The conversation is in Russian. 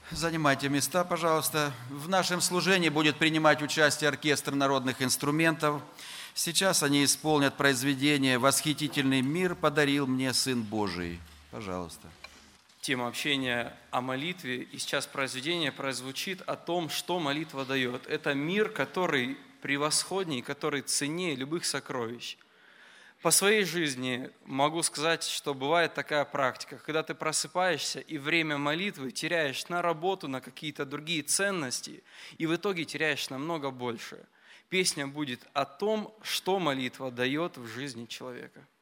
Занимайте места, пожалуйста. В нашем служении будет принимать участие оркестр народных инструментов. Сейчас они исполнят произведение «Восхитительный мир подарил мне Сын Божий». Пожалуйста. Тема общения о молитве, и сейчас произведение прозвучит о том, что молитва дает. Это мир, который превосходней, который ценнее любых сокровищ. По своей жизни могу сказать, что бывает такая практика, когда ты просыпаешься и время молитвы теряешь на работу, на какие-то другие ценности, и в итоге теряешь намного больше. Песня будет о том, что молитва дает в жизни человека.